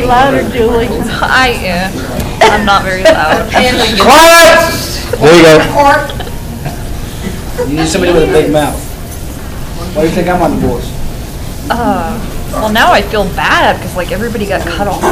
be louder, Julie. I'm not very loud. Quiet! There you go. You need somebody with a big mouth. Why do you think I'm on the board? Well, now I feel bad because like everybody got cut off.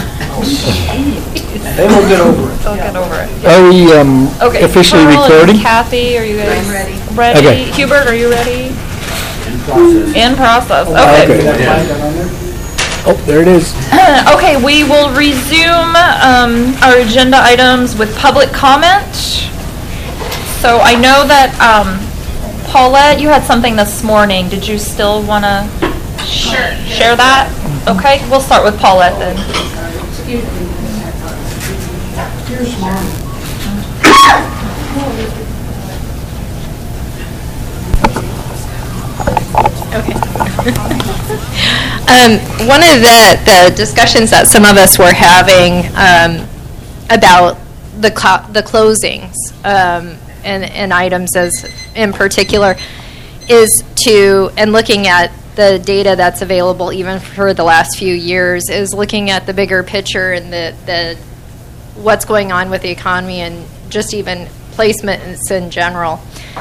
They will get over it. They'll get over it. Are we officially Pearl and recording? Kathy, are you guys I'm ready. ready? Okay. Hubert, are you ready? In process. Okay. Okay. Oh, there it is. Okay, we will resume our agenda items with public comment. So I know that Paulette, you had something this morning. Did you still want to share that? Okay, we'll start with Paulette then. Excuse me. You're smart. Okay. One of the discussions that some of us were having about the closings and items as in particular is and looking at the data that's available even for the last few years is looking at the bigger picture and the what's going on with the economy and just even placements in general.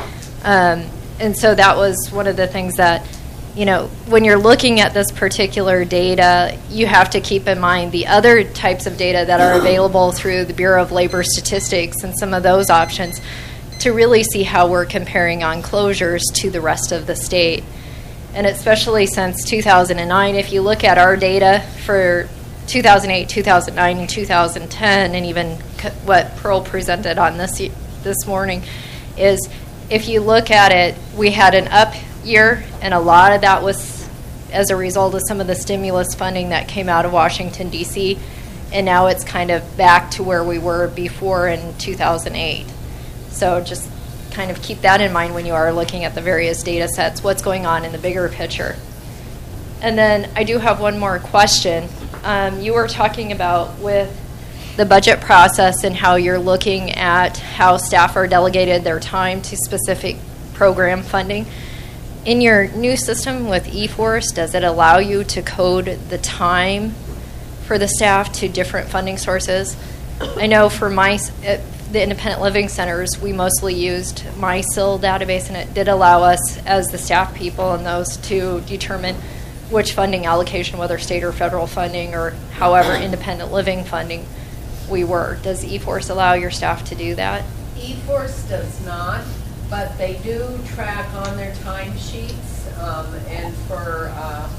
And so that was one of the things that, you know, when you're looking at this particular data, you have to keep in mind the other types of data that are available through the Bureau of Labor Statistics and some of those options to really see how we're comparing on closures to the rest of the state. And especially since 2009, if you look at our data for 2008, 2009, and 2010, and even what Pearl presented on this morning, is if you look at it, we had an up year, and a lot of that was as a result of some of the stimulus funding that came out of Washington, D.C., and now it's kind of back to where we were before in 2008. So just kind of keep that in mind when you are looking at the various data sets, what's going on in the bigger picture. And then I do have one more question. You were talking about with the budget process and how you're looking at how staff are delegated their time to specific program funding. In your new system with eForce, does it allow you to code the time for the staff to different funding sources? I know for the independent living centers, we mostly used MySIL database, and it did allow us as the staff people and those to determine which funding allocation, whether state or federal funding or however independent living funding we were. Does eForce allow your staff to do that? eForce does not, but they do track on their timesheets, and for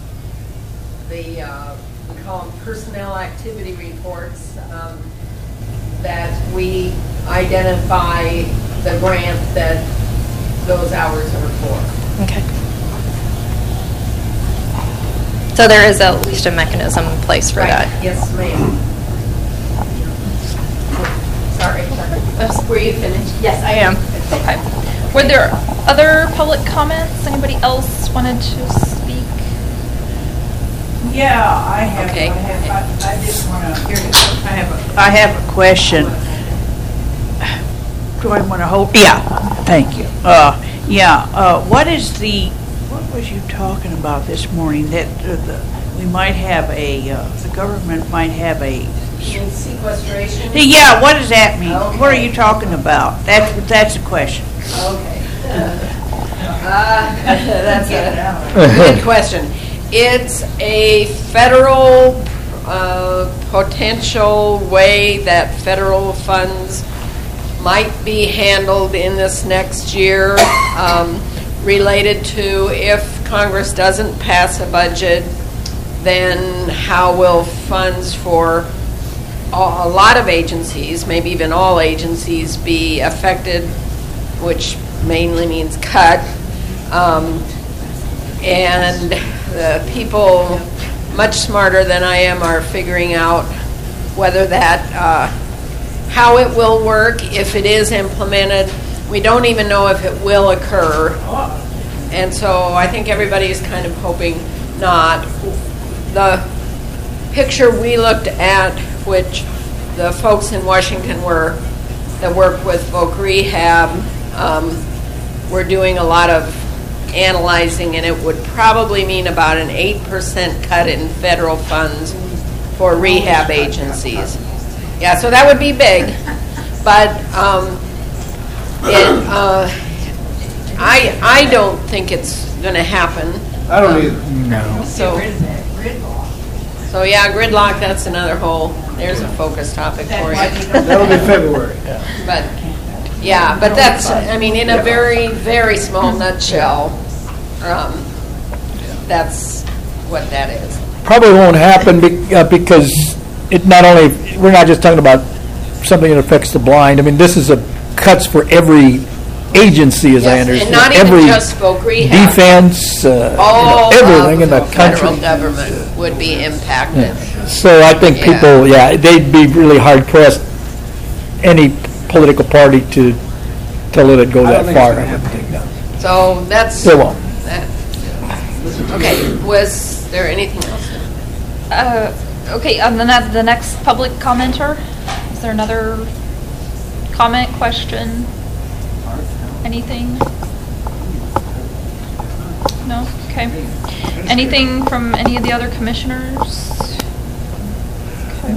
we call them personnel activity reports, that we identify the grant that those hours are for. Okay. So there is at least a mechanism in place for that. Yes, ma'am. Sorry. Were you finished? Yes, I am. Okay. Were there other public comments? Anybody else wanted to speak? Yeah, I have. Okay. I just want to. I have a question. Do I want to hold? Yeah. Thank you. What was you talking about this morning? That we might have the government might have a. Sequestration? Yeah, what does that mean? Okay. What are you talking about? That's a question. Okay. That's a good question. It's a federal potential way that federal funds might be handled in this next year, related to if Congress doesn't pass a budget, then how will funds for a lot of agencies, maybe even all agencies, be affected, which mainly means cut. And the people much smarter than I am are figuring out whether that, how it will work, if it is implemented. We don't even know if it will occur. And so I think everybody is kind of hoping not. The picture we looked at, which the folks in Washington that work with Voc Rehab, were doing a lot of analyzing, and it would probably mean about an 8% cut in federal funds for rehab agencies. Yeah, so that would be big, but I don't think it's going to happen. I don't either. No. So yeah, gridlock, that's another there's a focus topic for you. That'll be February. But, yeah, but that's, I mean, in a very, very small nutshell, that's what that is. Probably won't happen because it not only, we're not just talking about something that affects the blind. I mean, this is cuts for every agency, as I Yes, understand. and not even every just folk rehab. defense, All everything in the of the federal country. government would be impacted. So I think Yeah. people, they'd be really hard pressed, any political party to let it go I don't that think far. it's I gonna wouldn't think, no. So that's, They won't. okay, was there anything else? Okay, and then the next public commenter, is there another comment, question, anything? No? Okay. Anything from any of the other commissioners? Okay.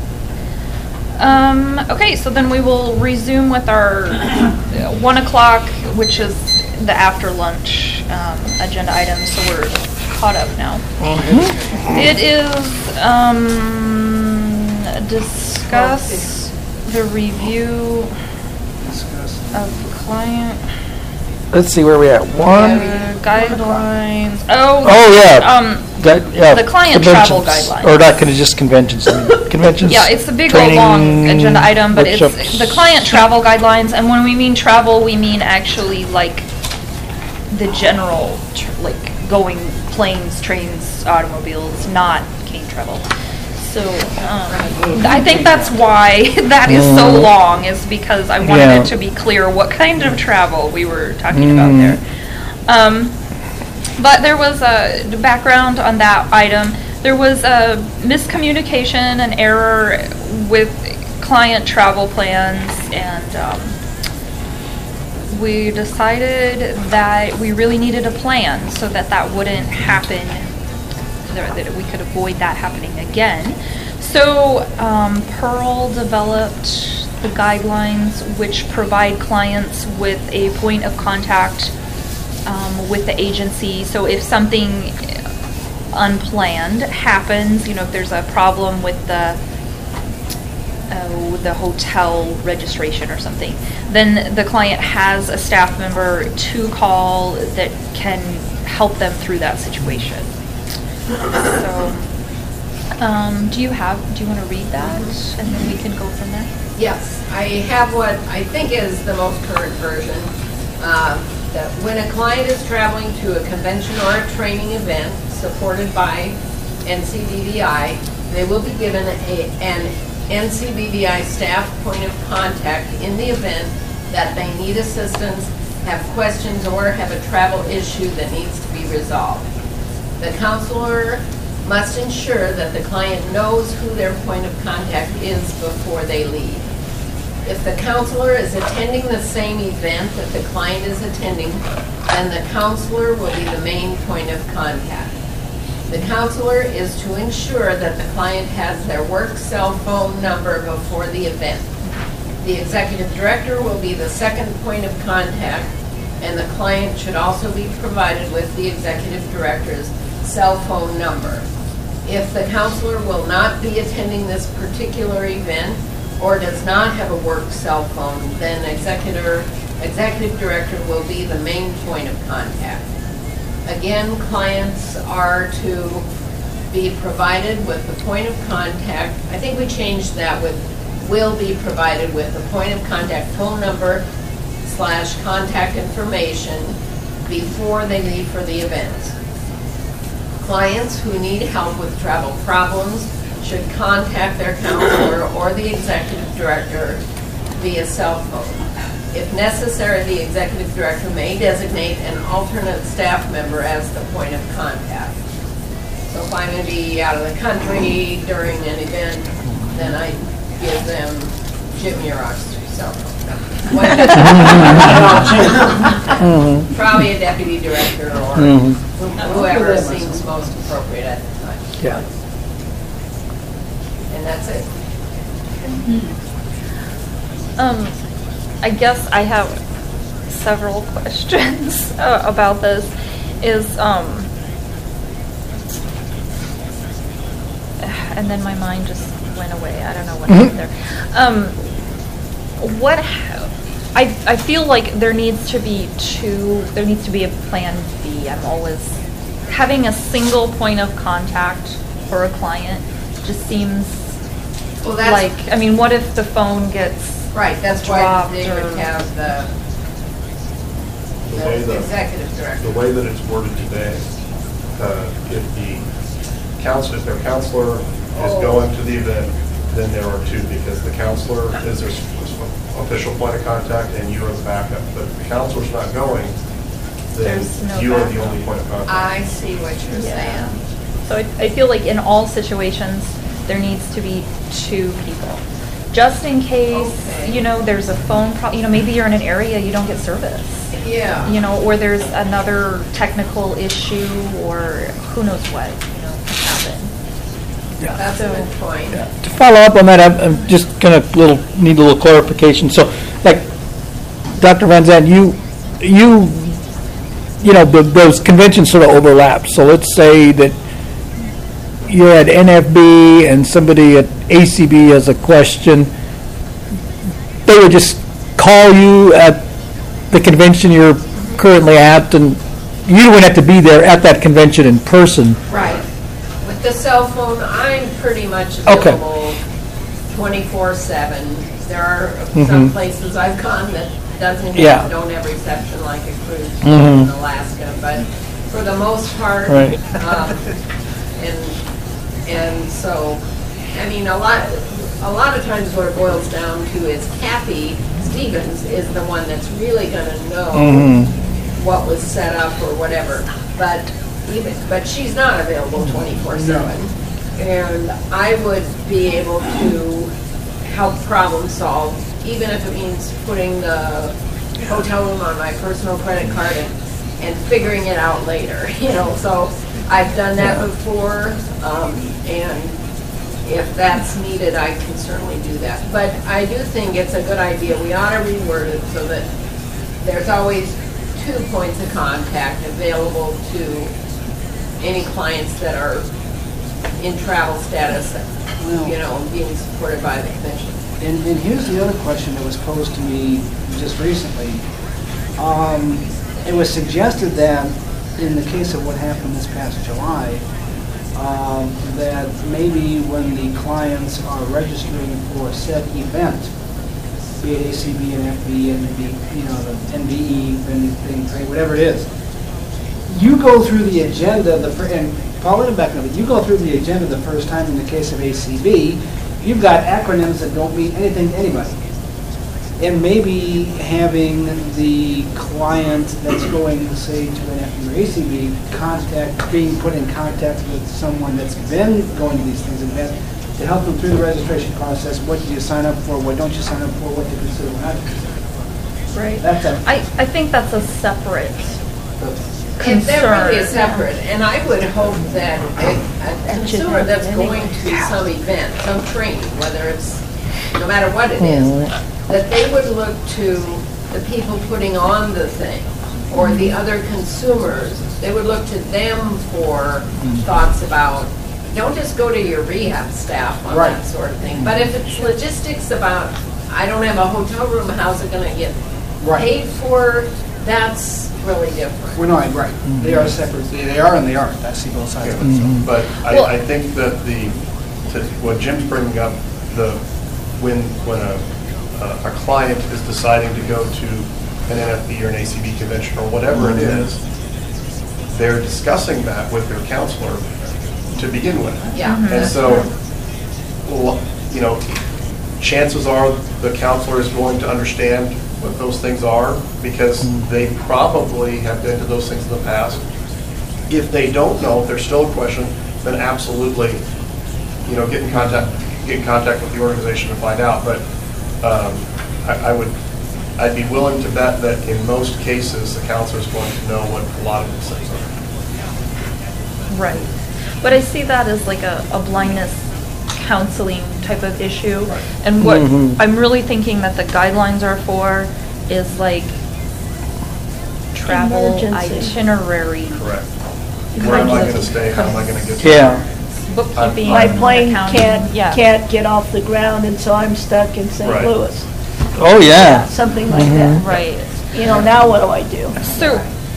Okay, so then we will resume with our 1 o'clock, which is the after lunch agenda items, so we're caught up now. It is discuss the review of client Let's see where we at. guidelines. Oh, yeah. The client travel guidelines. Or not, just conventions. I mean, conventions. Yeah, it's a big old training, long agenda item, but workshops. it's the client travel guidelines, and when we mean travel, we mean actually like the general, like going planes, trains, automobiles, not cane travel. So I think that's why that is so long, is because I wanted Yeah. it to be clear what kind of travel we were talking about there. But there was a background on that item. There was a miscommunication, an error with client travel plans, and we decided that we really needed a plan so that wouldn't happen, that we could avoid that happening again. So Pearl developed the guidelines which provide clients with a point of contact with the agency. So if something unplanned happens, if there's a problem with the hotel registration or something, then the client has a staff member to call that can help them through that situation. So, do you want to read that, and then we can go from there? Yes, I have what I think is the most current version. That when a client is traveling to a convention or a training event supported by NCBVI, they will be given an NCBVI staff point of contact in the event that they need assistance, have questions, or have a travel issue that needs to be resolved. The counselor must ensure that the client knows who their point of contact is before they leave. If the counselor is attending the same event that the client is attending, then the counselor will be the main point of contact. The counselor is to ensure that the client has their work cell phone number before the event. The executive director will be the second point of contact, and the client should also be provided with the executive director's cell phone number. If the counselor will not be attending this particular event or does not have a work cell phone, then executive director will be the main point of contact. Again, clients are to be provided with the point of contact. I think we changed that with will be provided with the point of contact phone number / contact information before they leave for the event. Clients who need help with travel problems should contact their counselor or the executive director via cell phone. If necessary, the executive director may designate an alternate staff member as the point of contact. So if I'm going to be out of the country during an event, then I give them Jim Murock's cell phone. Probably a deputy director or whoever seems most appropriate at the time. Yeah. and that's it. I guess I have several questions about this. And then my mind just went away. I don't know what happened there. I feel like there needs to be a plan B. I'm always having a single point of contact for a client just seems Well, that's like, I mean, what if the phone gets right. That's why dropped they or- would have the executive director. The way that it's worded today, if their counselor is going to the event, then there are two, because the counselor is their official point of contact and you are the backup. But if the counselor's not going, then There's no you are the backup. only point of contact. I see what you're saying. So I feel like in all situations, there needs to be two people. Just in case, Okay. there's a phone problem, maybe you're in an area you don't get service. Yeah. Or there's another technical issue, or who knows what, can happen. That's a So- good point. To follow up on that, I'm just gonna need a little clarification. So, like, Dr. Van Zandt, those conventions sort of overlap. So let's say that you're at NFB and somebody at ACB has a question. They would just call you at the convention you're currently at, and you wouldn't have to be there at that convention in person. Right. With the cell phone, I'm pretty much Okay. available 24/7. There are some places I've gone that don't have reception, like a cruise in Alaska, but for the most part, Right. and so, I mean, a lot of times what it boils down to is Kathy Stevens is the one that's really going to know what was set up or whatever. But she's not available 24/7, and I would be able to help problem solve, even if it means putting the hotel room on my personal credit card and figuring it out later. So I've done that before, and if that's needed, I can certainly do that. But I do think it's a good idea. We ought to reword it so that there's always 2 points of contact available to any clients that are in travel status, being supported by the commission. And here's the other question that was posed to me just recently. It was suggested that in the case of what happened this past July, that maybe when the clients are registering for a set event, be it ACB and FB and the NBE thing, whatever it is, you go through the agenda, and Paulina back up, you go through the agenda the first time in the case of ACB, you've got acronyms that don't mean anything to anybody. And maybe having the client that's going, say, to an FB or ACB being put in contact with someone that's been going to these things in the past to help them through the registration process. What do you sign up for? What don't you sign up for? What to consider? What not to consider? Right. That's a I think that's a separate If that really is concern. separate, and I would hope that a consumer that's going to some event, some training, whether it's, no matter what it is, that they would look to the people putting on the thing, or the other consumers, they would look to them for thoughts about, don't just go to your rehab staff on Right. that sort of thing. But if it's logistics about, I don't have a hotel room, how's it going to get Right. paid for, that's really different. We're not, right. They are separate. They are and they aren't. I see both sides of it. so. But Well- I think that what Jim's bringing up, when a client is deciding to go to an NFB or an ACB convention or whatever it is, they're discussing that with their counselor to begin with. Yeah. And so, chances are the counselor is going to understand what those things are because they probably have been to those things in the past. If they don't know, if there's still a question, then absolutely, get in contact with the organization to find out. But I'd be willing to bet that in most cases, the counselor is going to know what a lot of these things are. Right. But I see that as like a blindness counseling type of issue. And what I'm really thinking that the guidelines are for is like travel Emergency. itinerary, Correct. Where am I going to stay? How am I going to get to Yeah. bookkeeping. My plane accounting, yeah. can't get off the ground, and so I'm stuck in St. Right. Louis. Oh, yeah. Something like that. Right. You know, now what do I do? So,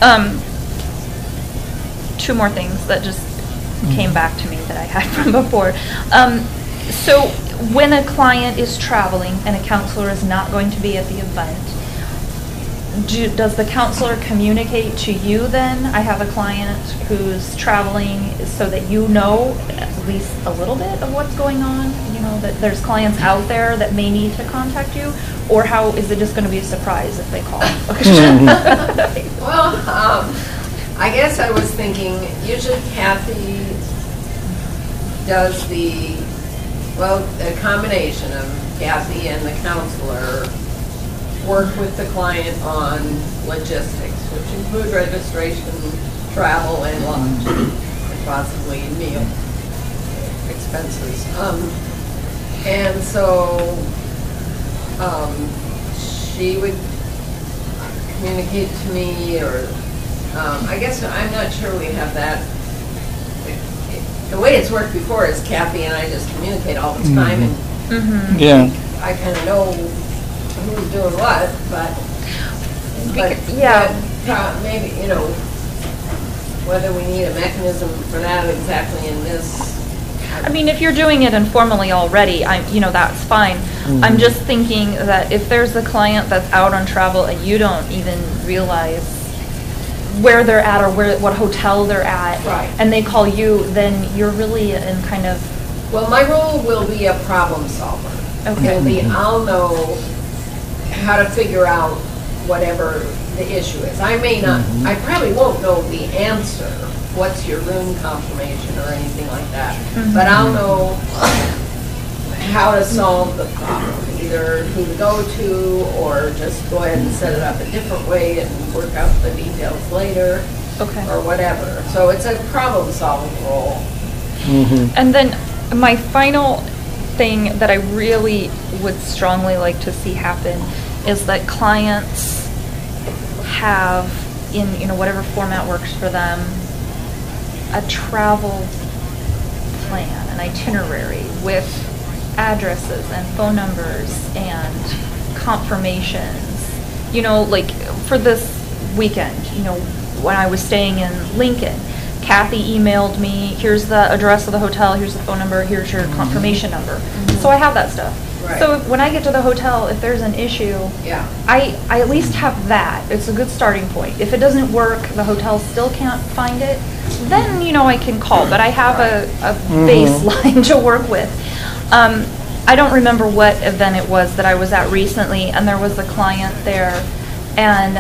two more things that just came back to me that I had from before. So, when a client is traveling and a counselor is not going to be at the event, does the counselor communicate to you then? I have a client who's traveling so that you know at least a little bit of what's going on, you know, that there's clients out there that may need to contact you? Or how, is it just going to be a surprise if they call? Well, I guess I was thinking, usually Kathy does a combination of Kathy and the counselor work with the client on logistics, which include registration, travel, and lunch, and possibly meal expenses. And so she would communicate to me, or I guess I'm not sure we have that. The way it's worked before is Kathy and I just communicate all the time, and Yeah. I kind of know who's doing what, but maybe, you know, whether we need a mechanism for that exactly in this. I mean, if you're doing it informally already, that's fine. I'm just thinking that if there's a client that's out on travel and you don't even realize where they're at or what hotel they're at, Right. and they call you, then you're really in kind of... Well, my role will be a problem solver. Okay. I'll know how to figure out whatever the issue is. I may not, I probably won't know the answer, what's your room confirmation or anything like that, but I'll know how to solve the problem, either who to go to or just go ahead and set it up a different way and work out the details later. Okay. Or whatever. So it's a problem solving role. And then my final thing that I really would strongly like to see happen is that clients have, in whatever format works for them, a travel plan, an itinerary with addresses and phone numbers and confirmations. Like for this weekend, when I was staying in Lincoln, Kathy emailed me, here's the address of the hotel, here's the phone number, here's your confirmation number. So I have that stuff. Right. So when I get to the hotel, if there's an issue, Yeah. I at least have that. It's a good starting point. If it doesn't work, the hotel still can't find it, then, I can call. But I have a baseline to work with. I don't remember what event it was that I was at recently, and there was a client there, and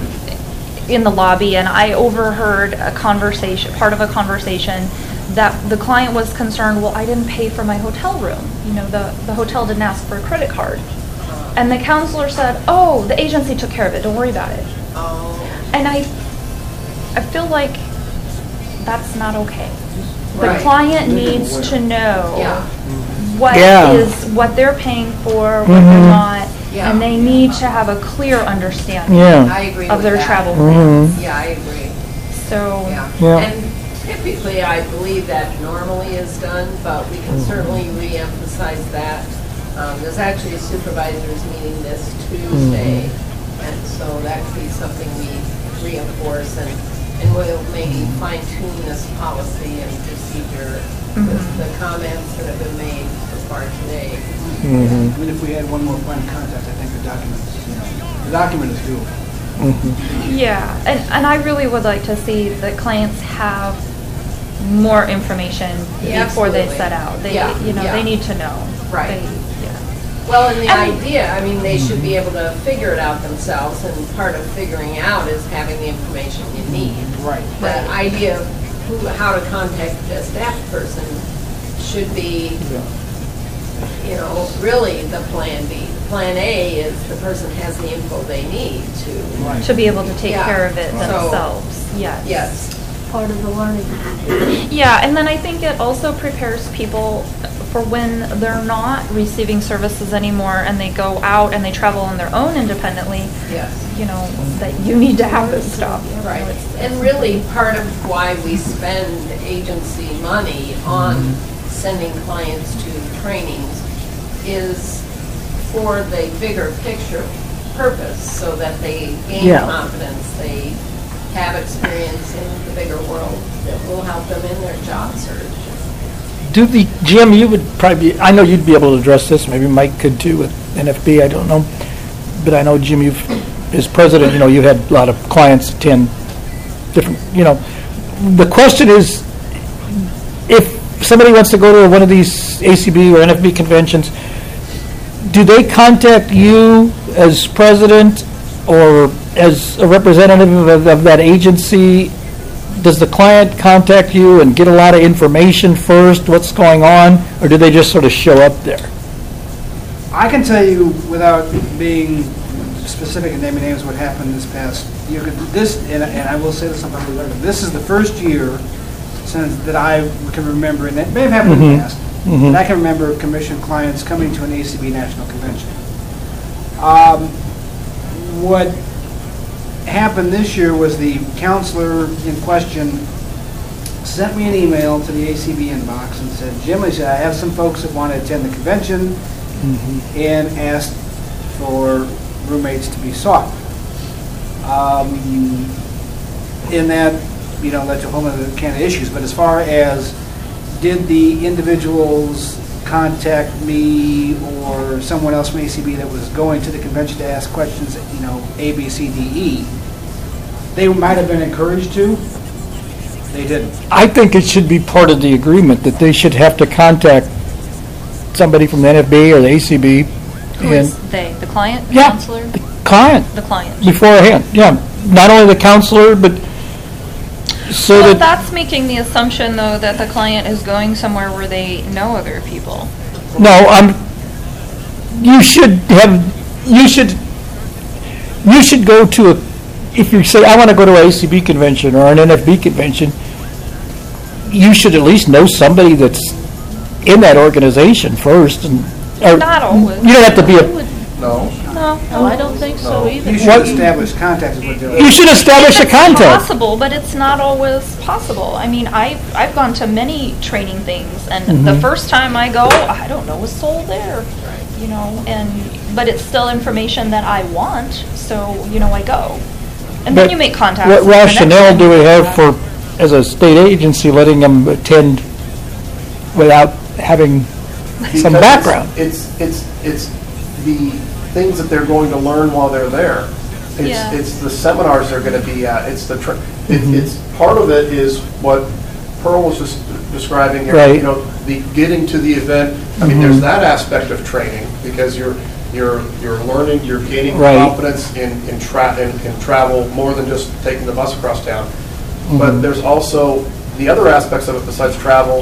in the lobby, and I overheard part of a conversation that the client was concerned, well, I didn't pay for my hotel room. The hotel didn't ask for a credit card. And the counselor said, oh, the agency took care of it, don't worry about it. Oh. And I feel like that's not okay. The Right. client needs to know Yeah. what they're paying for, what they're not, Yeah. and they need to have a clear understanding Yeah. I agree of with their that. travel plans. Yeah, I agree. So, Yeah. And typically, I believe that normally is done, but we can certainly re-emphasize that. There's actually a supervisors meeting this Tuesday, and so that could be something we reinforce, and we'll maybe fine tune this policy and procedure with the comments that have been made so far today. I mean, if we had one more point of contact, I think the document is due. yeah, and I really would like to see that clients have more information Yeah, before they absolutely. set out. They, Yeah, yeah. they need to know. Right. Yeah. Well, and the And- idea, I mean, they should be able to figure it out themselves, and part of figuring out is having the information you need. Right. The idea of how to contact a staff person should be, really the plan B. Plan A is the person has the info they need to, To be able to take Yeah. care of it So- themselves. Yes. yes. Part of the learning. Yeah, and then I think it also prepares people for when they're not receiving services anymore and they go out and they travel on their own independently, Yes. you know, that you need to have this stuff. Right, and really, part of why we spend agency money on sending clients to trainings is for the bigger picture purpose, so that they gain Yeah. confidence, they have experience in the bigger world that will help them in their job search. Jim, you would probably, I know you'd be able to address this, maybe Mike could too with NFB, I don't know. But I know, Jim, as president, you know, you've had a lot of clients attend different, you know. The question is, if somebody wants to go to one of these ACB or NFB conventions, do they contact you as president or as a representative of that agency? Does the client contact you and get a lot of information first, what's going on, or do they just sort of show up there? I can tell you, without being specific and naming names, what happened this past year. And I will say this on public record, this is the first year since that I can remember, and it may have happened in the past, that I can remember commission clients coming to an ACB national convention. What happened this year was the counselor in question sent me an email to the ACB inbox and said, Jim, I have some folks that want to attend the convention, and asked for roommates to be sought. In that, you know, led to a whole other can of issues. But as far as did the individuals contact me or someone else from ACB that was going to the convention to ask questions, you know, A, B, C, D, E, they might have been encouraged to. They didn't. I think it should be part of the agreement that they should have to contact somebody from the NFB or the ACB. Who is they? The client? The Yeah. counselor? The client. The client. Beforehand, yeah. Not only the counselor, but so Well, that, that's making the assumption, though, that the client is going somewhere where they know other people. no, you should go to if you say, I want to go to an ACB convention or an NFB convention, you should at least know somebody that's in that organization first. Not always. You don't have to be No. No. No, I don't think so either. You should establish contact is what they're. You should establish a It's contact. possible, but it's not always possible. I mean, I've gone to many training things, and Mm-hmm. the first time I go, I don't know a soul there, you know, but it's still information that I want, so, you know, I go. And then But you make contacts. What the next rationale time do you we go have back. for, as a state agency, letting them attend without having some Because background? It's the things that they're going to learn while they're there. Yeah. It's the seminars they're going to be at. It's it's part of it is what Pearl was just describing here. Right. You know, the getting to the event. I mean, there's that aspect of training because you're learning, you're gaining Right. confidence in travel more than just taking the bus across town. But there's also the other aspects of it besides travel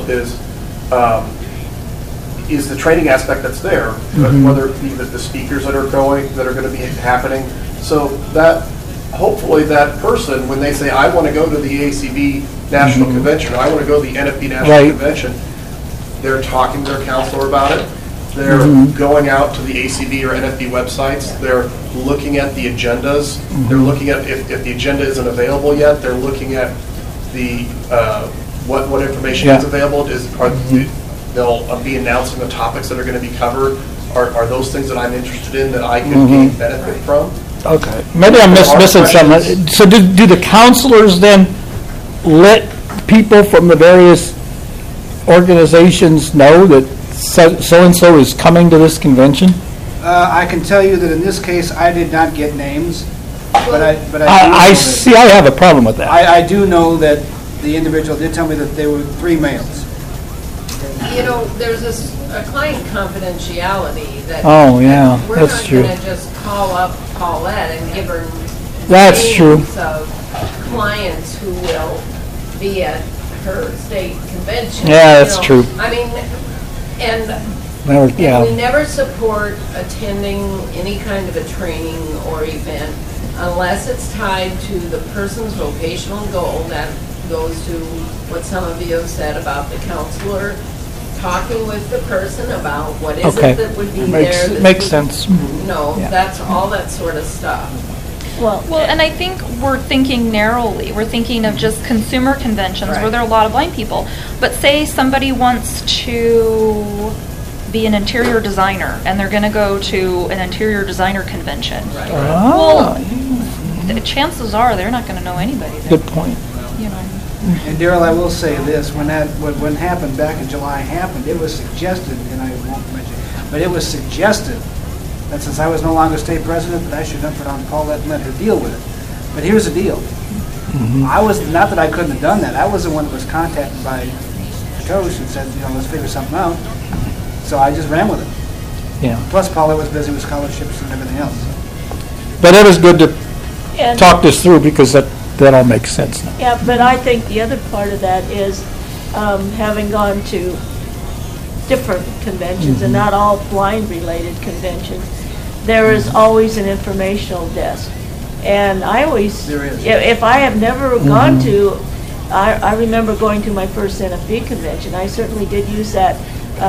is the training aspect that's there, whether it be the speakers that are going to be happening. So that hopefully that person, when they say, I want to go to the ACB National Convention, or I want to go to the NFB National Right. Convention, they're talking to their counselor about it. They're going out to the ACB or NFB websites. They're looking at the agendas. They're looking at, if the agenda isn't available yet, they're looking at the what information is available. They'll be announcing the topics that are going to be covered. Are those things that I'm interested in that I could gain benefit from? Okay, maybe I'm There are missing something. questions. So do the counselors then let people from the various organizations know that so-and-so is coming to this convention? I can tell you that in this case, I did not get names, but I do know I that- see, I have a problem with that. I do know that the individual did tell me that they were 3 males. You know, there's a client confidentiality that. Oh, yeah, that's true. We're not going to just call up Paulette and give her That's true. names of clients who will be at her state convention. Yeah, that's you know. true. I mean, and Yeah. we never support attending any kind of a training or event unless it's tied to the person's vocational goal. That goes to what some of you have said about the counselor talking with the person about what is Okay. it that would be Makes- there. that makes would- sense. No, Yeah. that's all that sort of stuff. Well, Well, and I think we're thinking narrowly. We're thinking of just consumer conventions where Right. there are a lot of blind people. But say somebody wants to be an interior designer and they're going to go to an interior designer convention. Right. Ah, The chances are they're not going to know anybody there. good point. You know. And Daryl, I will say this, when happened back in July happened, it was suggested, and I won't mention, but it was suggested that since I was no longer state president, that I should put on Paulette and let her deal with it. But here's the deal. I was, not that I couldn't have done that, I was the one that was contacted by Coach and said, let's figure something out. So I just ran with it. Yeah. Plus Paulette was busy with scholarships and everything else. But it was good to and- talk this through because that all makes sense now. Yeah, but I think the other part of that is having gone to different conventions and not all blind-related conventions, there is always an informational desk. And I always, There is. if I have never gone to, I remember going to my first NFB convention. I certainly did use that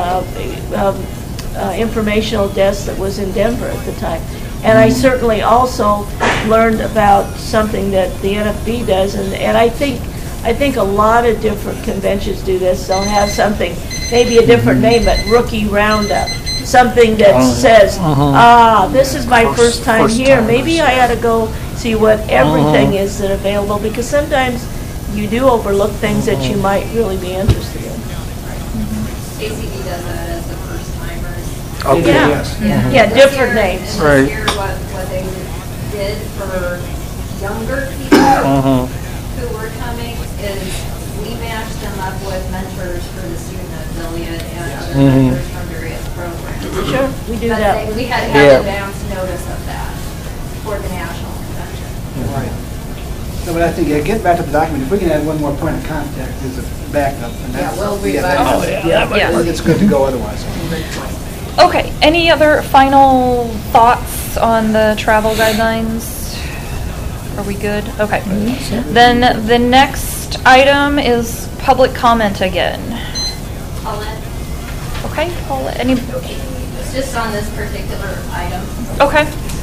informational desk that was in Denver at the time. And I certainly also learned about something that the NFB does, and I think a lot of different conventions do this. They'll have something, maybe a different name, but Rookie Roundup, something that says, this is my first time here. Maybe I ought to go see what everything is that available, because sometimes you do overlook things that you might really be interested in. ACB does that as the first timers. Okay. Yeah. Yes. Yeah, different names. And Right. this year, what they did for younger people who were coming is we matched them up with mentors for the student affiliate and other mentors from various programs. Sure, we do But that. we had to Yeah. have advance notice of that for the national convention. Right. No, but I think, getting back to the document, if we can add one more point of contact as a backup, and Yeah, that's. we'll that's- revise it. Yeah. It's good to go otherwise. Okay, any other final thoughts on the travel guidelines? Are we good? Okay. Then the next item is public comment again. Paulette, Okay, Paula, any, it's just on this particular item. okay.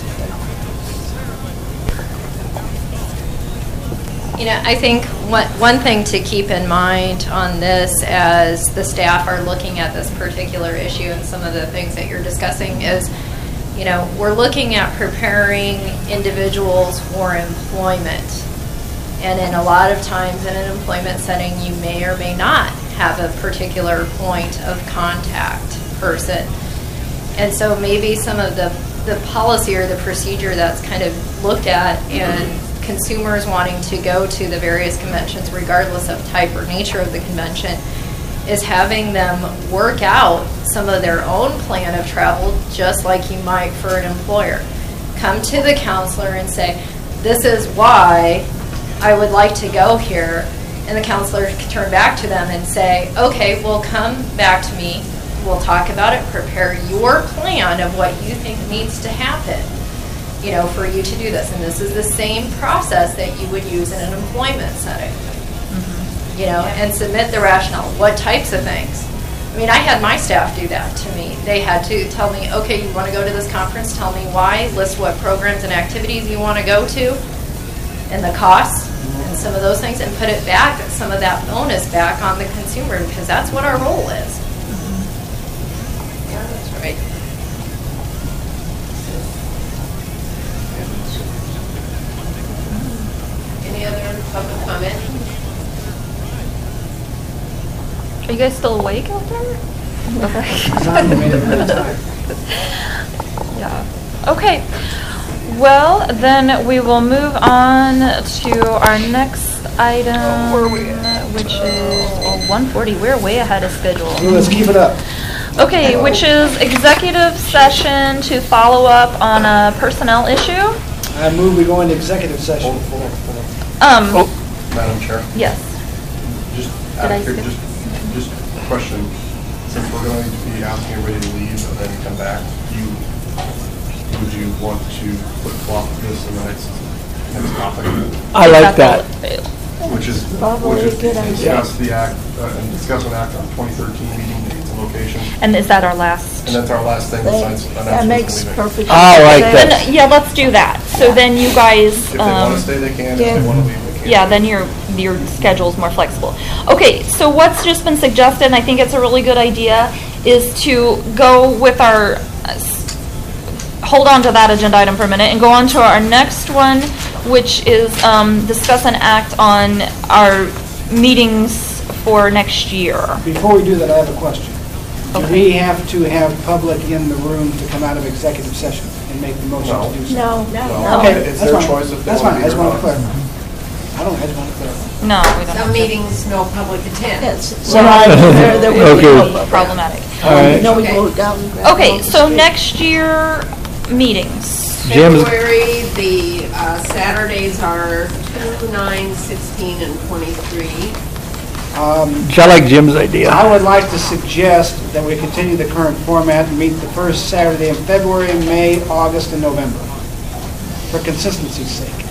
I think one thing to keep in mind on this as the staff are looking at this particular issue and some of the things that you're discussing is, we're looking at preparing individuals for employment. And in a lot of times in an employment setting, you may or may not have a particular point of contact person. And so maybe some of the policy or the procedure that's kind of looked at and consumers wanting to go to the various conventions regardless of type or nature of the convention is having them work out some of their own plan of travel just like you might for an employer. Come to the counselor and say, this is why I would like to go here, and the counselor can turn back to them and say, okay, well, come back to me, we'll talk about it, prepare your plan of what you think needs to happen, for you to do this. And this is the same process that you would use in an employment setting, and submit the rationale. What types of things? I mean, I had my staff do that to me. They had to tell me, okay, you want to go to this conference, tell me why, list what programs and activities you want to go to, and the costs, and some of those things, and put it back, some of that bonus back on the consumer, because that's what our role is. Yeah, that's right. Any other public comment? Are you guys still awake out there? Yeah. Okay. Well, then we will move on to our next item, which is 1:40. We're way ahead of schedule. Let's keep it up. Okay, which is executive session to follow up on a personnel issue. I move we go into executive session. Madam Chair, Yes. just Did I out here, skip? just a question. Since we're going to be asking everybody to leave and then come back, would you want to flip-flop this in the next topic? I like that. Probably a good idea. Discuss the act, and discuss an act on 2013 meeting dates and locations. And is that our last? And that's our last thing besides announcements. That makes and leaving. perfect I like sense. that. Then, yeah, let's do that. So then you guys. If they want to stay, they can. If Yeah. they want to leave, they can. Yeah, then your schedule's more flexible. Okay, so what's just been suggested, and I think it's a really good idea, is to go with our, hold on to that agenda item for a minute, and go on to our next one, which is discuss and act on our meetings for next year. Before we do that, I have a question. Do Okay. we have to have public in the room to come out of executive session and make the motion No. to do so? No, No. Okay, It's that's their fine. choice if they That's want fine, to I just be or want to not. clarify. I just want to clarify. No, we don't. Some meetings, no public attendance. yes, so there would be Okay. no problem. Problematic. All right. No, we Okay. go down and grab Okay, all the so street. next year, meetings. Jim's- February, the Saturdays are 2, 9, 16, and 23. I like Jim's idea. I would like to suggest that we continue the current format and meet the first Saturday in February, May, August, and November, for consistency's sake.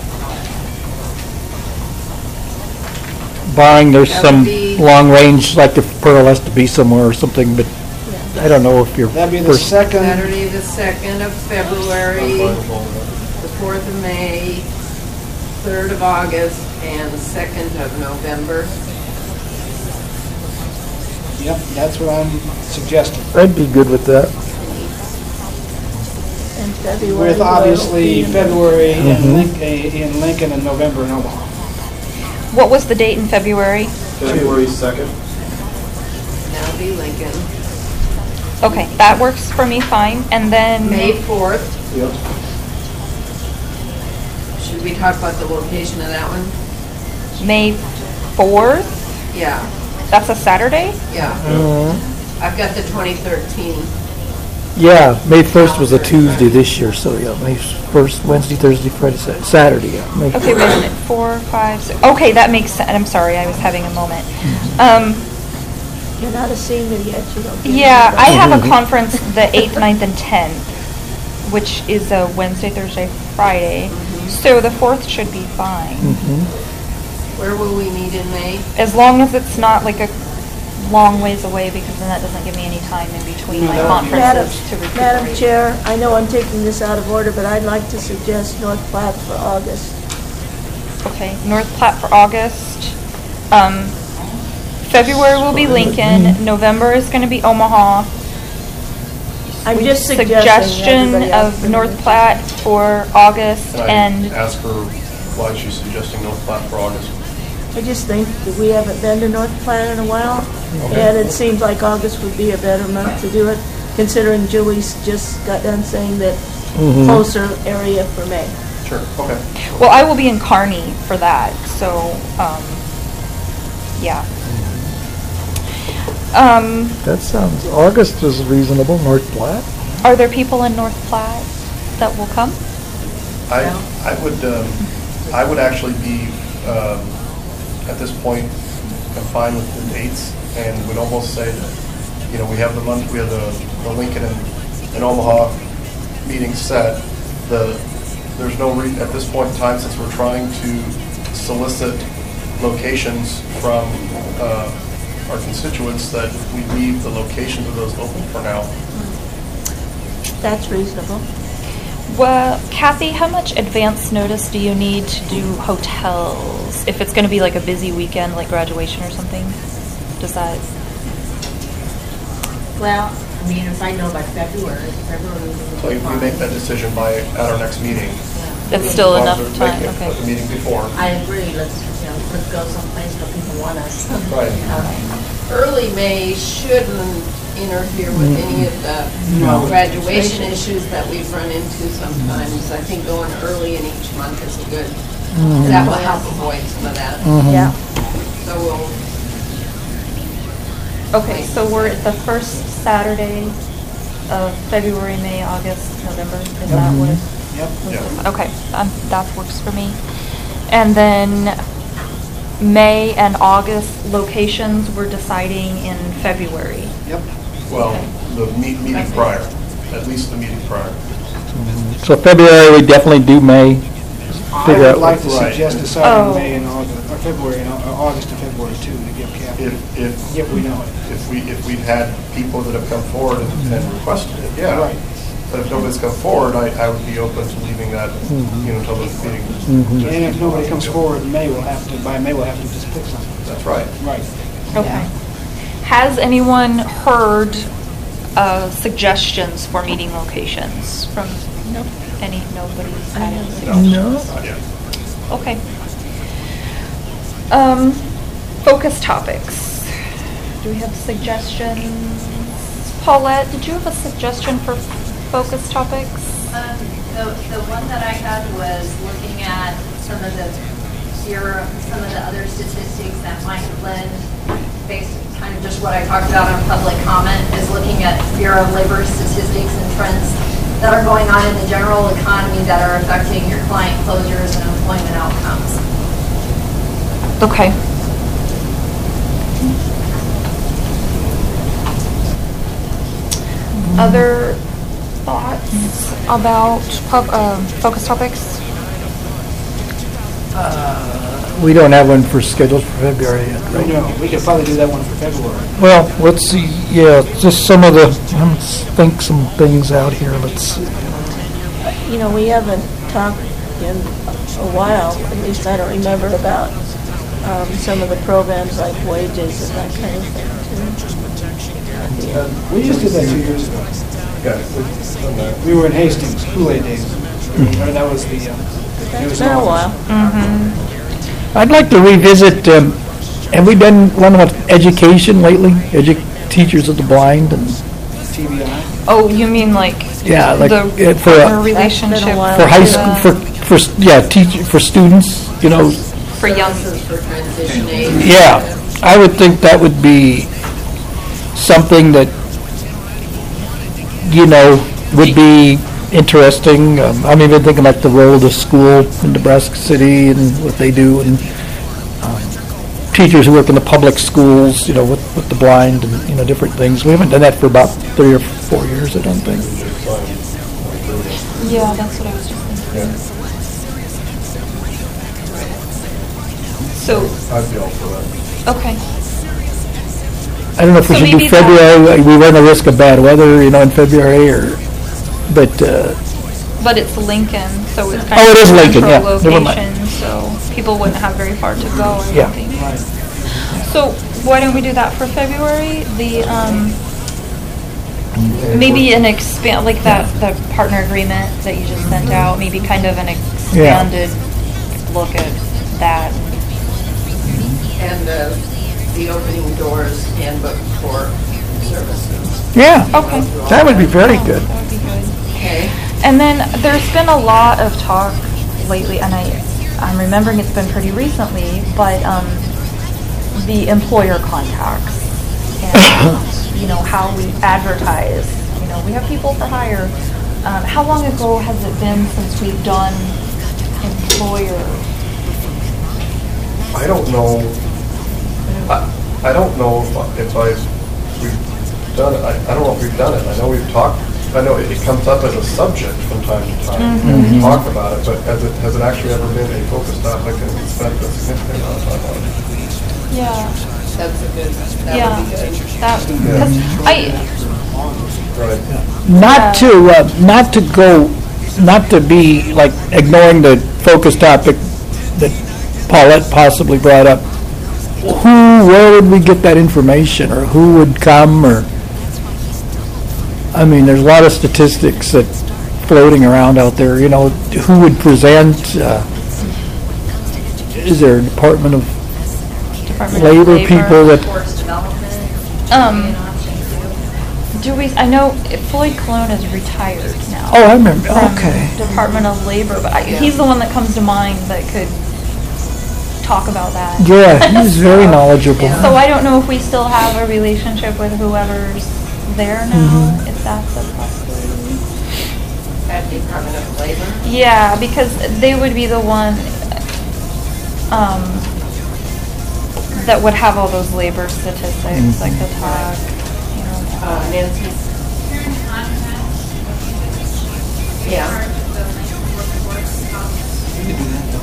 Barring there's That some would be- long range, like if Pearl has to be somewhere or something, but I don't know if you're. That'd be the second, Saturday, the 2nd of February, I'm fine with all of that. the 4th of May, 3rd of August, and 2nd of November. yep, that's what I'm suggesting. I'd be good with that. And February. With will obviously be in- February in Lincoln and November in Omaha. What was the date in February? February 2nd. That'll be Lincoln. Okay, that works for me fine. And then May 4th, Yep. should we talk about the location of that one? May 4th, Yeah, that's a Saturday? yeah. I've got the 2013. Yeah, May 1st was a Tuesday this year, so yeah, May 1st, Wednesday, Thursday, Friday, Saturday, yeah. May Okay, wait a minute, 4, 5, 6. Okay, that makes sense. I'm sorry, I was having a moment. You're not a senior yet, you don't. get Yeah, it. I have a conference the 8th, 9th, and 10th, which is a Wednesday, Thursday, Friday. So the 4th should be fine. Where will we meet in May? As long as it's not like a long ways away, because then that doesn't give me any time in between my Madam- conferences to recuperate. Madam Chair, I know I'm taking this out of order, but I'd like to suggest North Platte for August. Okay, North Platte for August. February will be Lincoln. November is going to be Omaha. I'm just suggesting. Suggestion everybody else of bring North it. Platte for August Can I and, ask her why she's suggesting North Platte for August? I just think that we haven't been to North Platte in a while, and it seems like August would be a better month to do it, considering Julie's just got done saying that closer area for May. Sure, okay. well, I will be in Kearney for that, so, yeah. That sounds, August is reasonable, North Platte. Are there people in North Platte that will come? I would actually be, at this point, I'm fine with the dates, and would almost say that, you know, we have the Lincoln and Omaha meeting set. There's no reason, at this point in time, since we're trying to solicit locations from our constituents, that we leave the locations of those open for now. That's reasonable. Well, Kathy, how much advance notice do you need to do hotels? If it's going to be like a busy weekend, like graduation or something? Does that, Well, I mean, if I know by February will So be if we fine. make that decision at our next meeting. that's still as long enough as we time? make it Okay. at the meeting before. I agree, let's go someplace where people want us. Right. Early May shouldn't interfere with any of the graduation issues that we've run into sometimes. I think going early in each month is good. That will help avoid some of that. Yeah. So we'll, Okay, so we're at the first Saturday of February, May, August, November. Is that what it? Yep. Yeah. Okay, that works for me. And then May and August locations, we're deciding in February. Yep. Well, the meeting prior, at least the meeting prior. So February, we definitely do May. I figure would out like to Right. suggest deciding Oh. May and August, or February, and August to February too, to give Kathy, if we know it. If we've had people that have come forward and requested it, yeah. Right. But if nobody's come forward, I would be open to leaving that, until the meeting. And if nobody comes forward in May, by May, we'll have to just pick something. That's right. Right. Okay. Has anyone heard suggestions for meeting locations from nobody's had any suggestions? No. Not yet. Okay. Focus topics. Do we have suggestions? Paulette, did you have a suggestion for focus topics? The one that I had was looking at some of the other statistics that might blend based kind of just what I talked about on public comment, is looking at Bureau of Labor statistics and trends that are going on in the general economy that are affecting your client closures and employment outcomes. Okay. Other thoughts about focus topics? We don't have one for scheduled for February yet, right? No, we could probably do that one for February. Well, let's see, yeah, just some of the, let's think some things out here, let's see. You know, we haven't talked in a while, at least I don't remember, about some of the programs like wages and that kind of thing, too. We just did that 2 years ago. Yeah, we've done that. We were in Hastings, Kool-Aid days. Or that was the, it was It's been a while. I'd like to revisit, have we done one on education lately? Teachers of the blind and, TBI. Oh, you mean like yeah, like, the for, partner That's relationship been a while. for high Yeah. school, for students, you know, for young? For transition age. yeah, I would think that would be something that, you know, would be interesting. I'm even thinking like the role of the school in Nebraska City and what they do, and teachers who work in the public schools, you know, with the blind and, you know, different things. We haven't done that for about 3 or 4 years, I don't think. Yeah, that's what I was just thinking. So, I'd be all for that. okay. I don't know if we So should do maybe that- February. We run the risk of bad weather, you know, in February, but But it's Lincoln, so it's kind Oh, of it is a Lincoln, yeah. central Never mind. location, so people wouldn't have very far to go, I Yeah. don't think. So why don't we do that for February? The, maybe an expand, like that, the partner agreement that you just sent out, maybe kind of an expanded look at that. And the opening doors handbook for services. yeah, Okay. that would be very good. That would be good. Okay. And then there's been a lot of talk lately, and I'm remembering it's been pretty recently, but the employer contacts and you know how we advertise. You know, we have people for hire. How long ago has it been since we've done employer? I don't know. I don't know if we've done it. I don't know if we've done it. I know we've talked. I know it comes up as a subject from time to time. And we talk about it, but has it actually ever been a focus topic and we spent a significant amount of time on it? Yeah, That's a good, that yeah. would be good. That because Right. Not to be like ignoring the focus topic that Paulette possibly brought up. Where would we get that information, or who would come, or, I mean, there's a lot of statistics that floating around out there, you know, who would present, is there a Department of Labor people that, Workforce development. Um, Be an option too. do we? I know Floyd Cologne is retired now. oh, I remember, from okay. Department of Labor, but he's the one that comes to mind that could talk about that. Yeah, he's very knowledgeable. So I don't know if we still have a relationship with whoever's there now, if that's a possibility. At Department of Labor. Yeah, because they would be the one that would have all those labor statistics, like the talk, you know. Nancy. Yeah.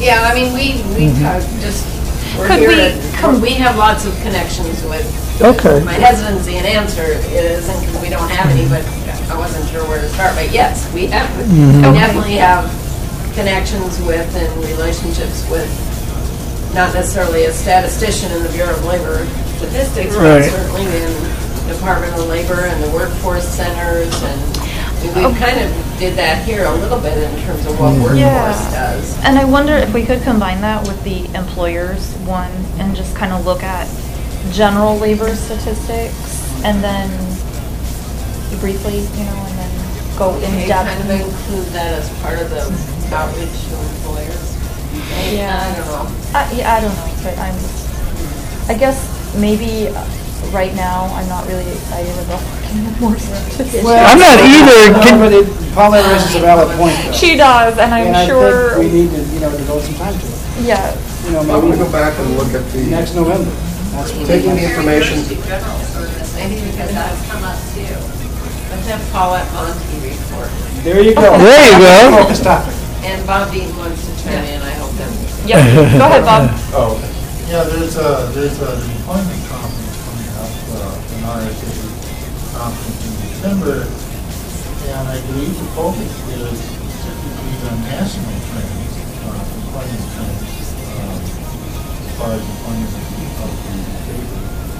Yeah, I mean, we just, we're Could here, we we have lots of connections with. Okay. My hesitancy in answer isn't because we don't have any, but I wasn't sure where to start. But yes, we have, we definitely have connections with and relationships with, not necessarily a statistician in the Bureau of Labor Statistics, but Right. certainly in Department of Labor and the workforce centers, and we kind of did that here a little bit in terms of what workforce does. And I wonder if we could combine that with the employers one and just kind of look at general labor statistics and then briefly, you know, and then go in Can you depth. kind of include that as part of the outreach to employers? Yeah. I don't know. Yeah, I don't know, but I guess maybe right now I'm not really excited about looking at more statistics. I'm not either. Paula raises a valid point, though. She does, and I'm And I sure. think we need to, devote some time to it. Yeah. I'm going to go back and look at the, Next November. That's what taking the information, General service, maybe because that's come up too. Let's have Paulette Monty report. There you go. There you go. Focus topic. And Bob Dean wants to chime in, I hope that. Yep. Go ahead, Bob. oh, Yeah, there's an employment conference coming up, an RSA conference in December, and I believe the focus is typically on national trends, employment trends, as far as employment of the paper.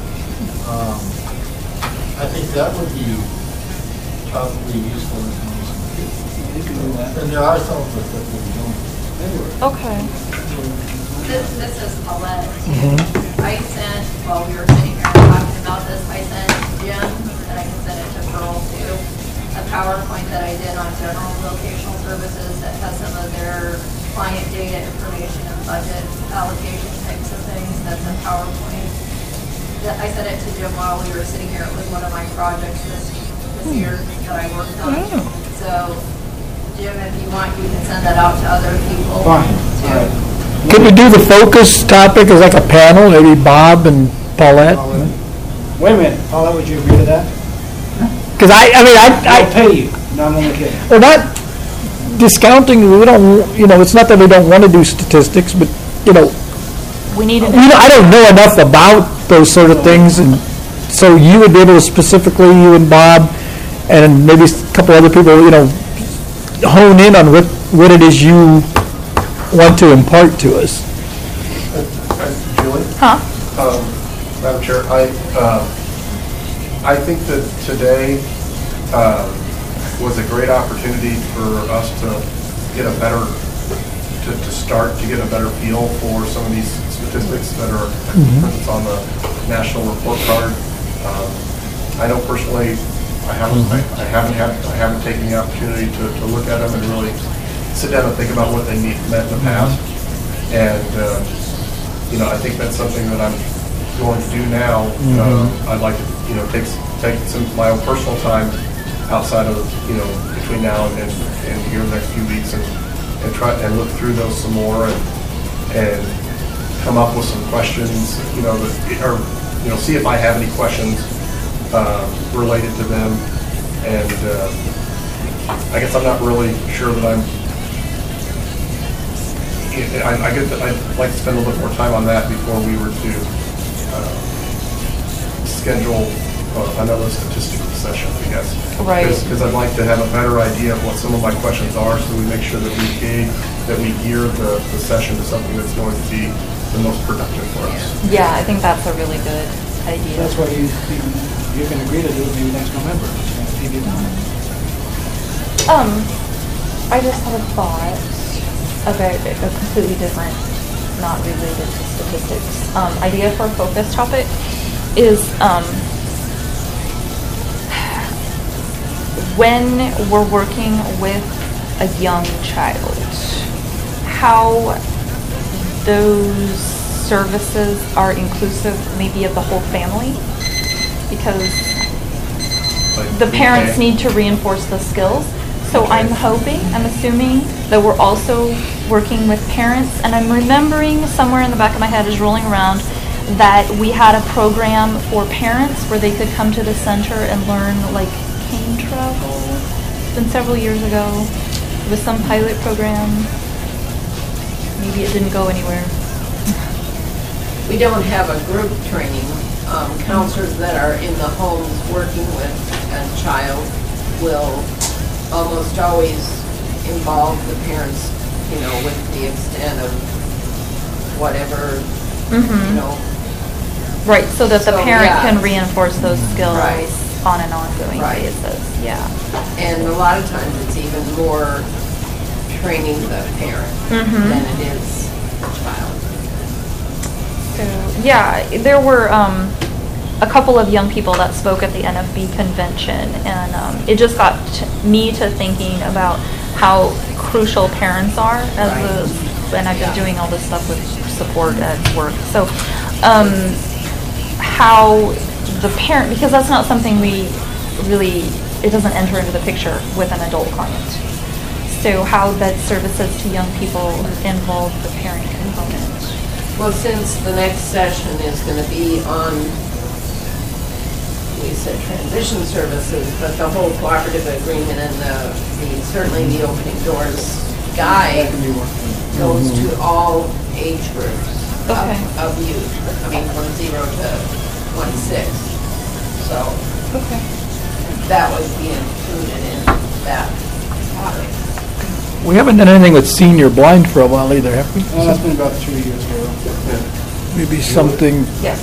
I think that would be probably useful information. You can do that. And there are some of us that we don't. Okay. This is Paulette. I sent, while we were sitting here talking about this, I sent Jim, and I can send it to Pearl too, a PowerPoint that I did on general vocational services that has some of their client data information and budget allocation types of things. That's a PowerPoint. I sent it to Jim while we were sitting here. It was one of my projects this year that I worked on. So, Jim, if you want, you can send that out to other people. Fine. too. All right. Can we do the focus topic as like a panel, maybe Bob and Paulette? Wait a minute, Paula, would you agree to that? Because I'll pay you. No, I'm only kidding. we're not discounting, we don't, it's not that we don't want to do statistics, but, We need I don't know enough about those sort of things, and so you would be able to specifically, you and Bob, and maybe a couple other people, hone in on what it is you want to impart to us. Julie? Huh? Madam Chair, I think that today was a great opportunity for us to get a better, to start to get a better feel for some of these statistics that are, for instance, on the national report card. I know personally, I haven't taken the opportunity to look at them and really sit down and think about what they meant in the past. And, I think that's something that I'm going to do now. I'd like to, take some of my own personal time outside of, between now and here in the next few weeks and try and look through those some more and come up with some questions, see if I have any questions related to them. And I guess I'm not really sure that I'd like to spend a little bit more time on that before we were to schedule another statistical session, I guess. Right. Because I'd like to have a better idea of what some of my questions are, so we make sure that we gear the session to something that's going to be the most productive for us. Yeah, I think that's a really good idea. That's why you can agree to do it maybe next November. It's going to take you time. I just had a thought about a completely different, not related to statistics. Idea for a focus topic is when we're working with a young child, how those services are inclusive maybe of the whole family, because the parents need to reinforce the skills. So I'm assuming that we're also working with parents, and I'm remembering somewhere in the back of my head is rolling around that we had a program for parents where they could come to the center and learn like cane travel. It's been several years ago. It was some pilot program. maybe it didn't go anywhere. We don't have a group training. Counselors that are in the homes working with a child will almost always involve the parents, with the extent of whatever, Right, so that the So, parent yeah. can reinforce those skills Right. on an ongoing Right. basis, yeah. And a lot of times it's even more training the parent than it is the child. So, yeah, there were a couple of young people that spoke at the NFB convention, and it just got me to thinking about how crucial parents are and I've been doing all this stuff with support at work. So, how the parent, because that's not something we really, it doesn't enter into the picture with an adult client. So how bed services to young people involve the parent component. Well, since the next session is going to be on, we said transition services, but the whole cooperative agreement and certainly the opening doors guide goes to all age groups of youth, from 0 to 26. So that would be included in that topic. We haven't done anything with senior blind for a while either, have we? That's been about 2 years ago. Maybe something, Yes.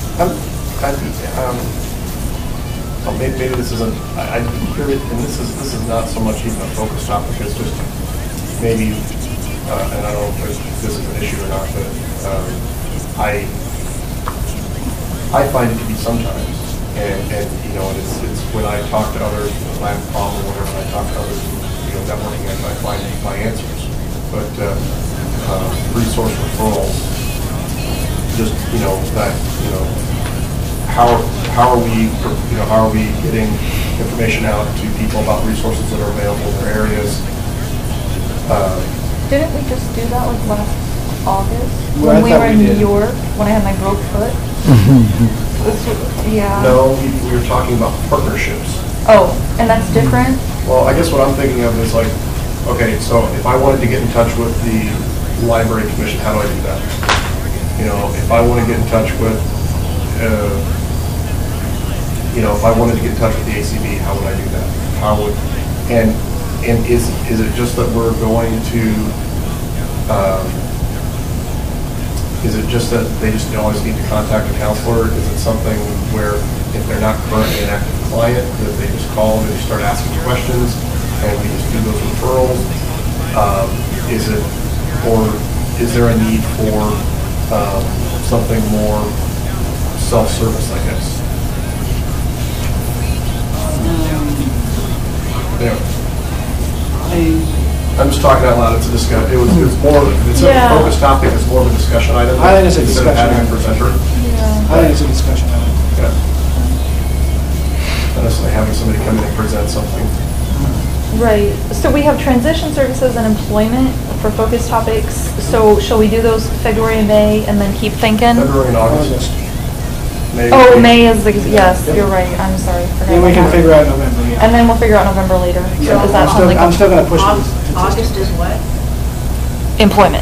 Maybe this isn't, I hear it, and this is not so much even a focus topic, it's just maybe, and I don't know if this is an issue or not, but I find it to be sometimes, and it's when I talk to others, when I have a problem or whatever, when I talk to others, networking, I find my answers. But resource referrals, just how are we getting information out to people about resources that are available in their areas? Didn't we just do that like last August? Well, When we I thought were we in New did. York, when I had my broke foot? Yeah. No, we were talking about partnerships. Oh, and that's different? Well, I guess what I'm thinking of is like, okay, so if I wanted to get in touch with the library commission, how do I do that? If I want to get in touch with, if I wanted to get in touch with the ACB, how would I do that? And is it just that we're going to, is it just that they just always need to contact a counselor? Is it something where if they're not currently an active client, that they just call, they just start asking questions, and we just do those referrals? Is there a need for something more self-service, I guess? I'm just talking out loud. It's a discussion. It's more. It's a focus topic. It's more of a discussion item. I think it's a instead of discussion having a item. presenter. I think it's a discussion item. Yeah. Not necessarily having somebody come in and present something. Right. So we have transition services and employment for focus topics. So shall we do those February and May and then keep thinking? February and August. May is the, yes, you're right. I'm sorry. Forgot Then we about can that. figure out November, yeah. And then we'll figure out November later. So does that sound like I'm still going to push it. August is what? employment?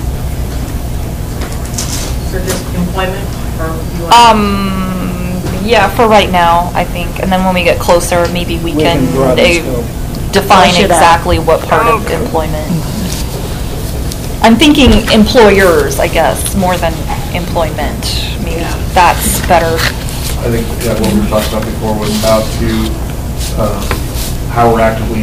For just employment, or you want? Yeah, for right now, I think. And then when we get closer, maybe we can broaden the scope. define Flesh it out. exactly what part of employment. I'm thinking employers, I guess, more than employment. Maybe that's better. I think what we were talking about before was how we're actively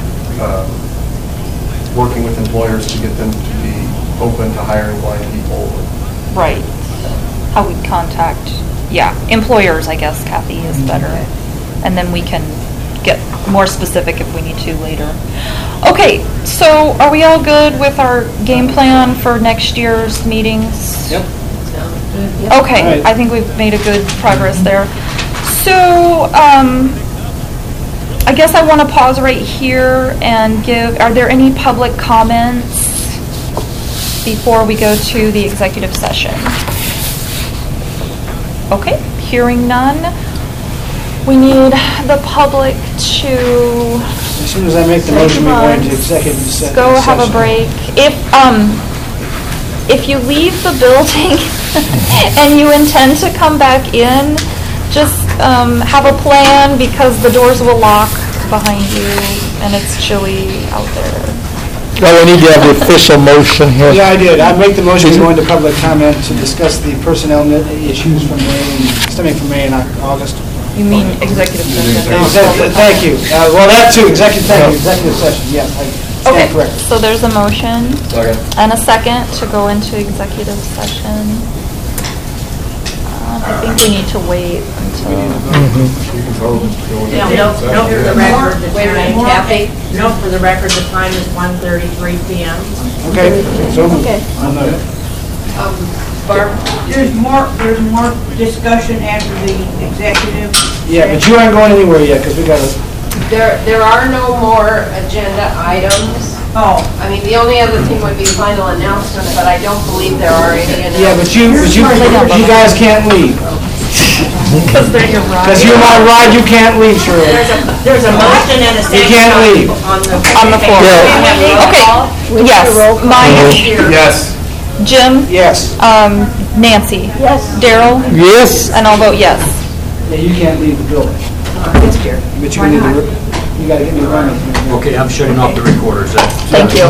working with employers to get them to be open to hiring blind people. Right. How we contact, employers, I guess, Kathy, is better. And then we can get more specific if we need to later. Okay, so are we all good with our game plan for next year's meetings? Yep. Okay, Alright. I think we've made a good progress there. So, I guess I want to pause right here and are there any public comments before we go to the executive session? Okay, hearing none. We need the public to As soon as I make the motion, we go into executive session. go have a break. If, if you leave the building and you intend to come back in, just have a plan because the doors will lock behind you and it's chilly out there. Well, we need to have the official motion here. Yeah, I did. I make the motion to go into public comment to discuss the personnel issues from stemming from May and August. You mean executive session? Thank you. Well, that too, executive session, yes, I Okay, stand corrected. so there's a motion and a second to go into executive session. I think we need to wait until... Note for the record, the time, note for the record, the time is 1:33 p.m. Okay, so, Okay. I'll note it. Barb? There's more discussion after the executive. Yeah, but you aren't going anywhere yet, because we got to... There are no more agenda items. Oh. I mean, the only other thing would be final announcement, but I don't believe there are any announcements. Yeah, but you guys can't leave. Because they're your ride. Because you're my ride, you can't leave, Shirley. There's a motion and a second. You can't leave. On the floor. Okay, yes, Mike, Yes. Jim, Yes. Nancy, Yes. Daryl, Yes? and I'll vote yes. Yeah, you can't leave the building. But you need to, you got to get me running. Okay, I'm shutting off the recorders then. Thank you.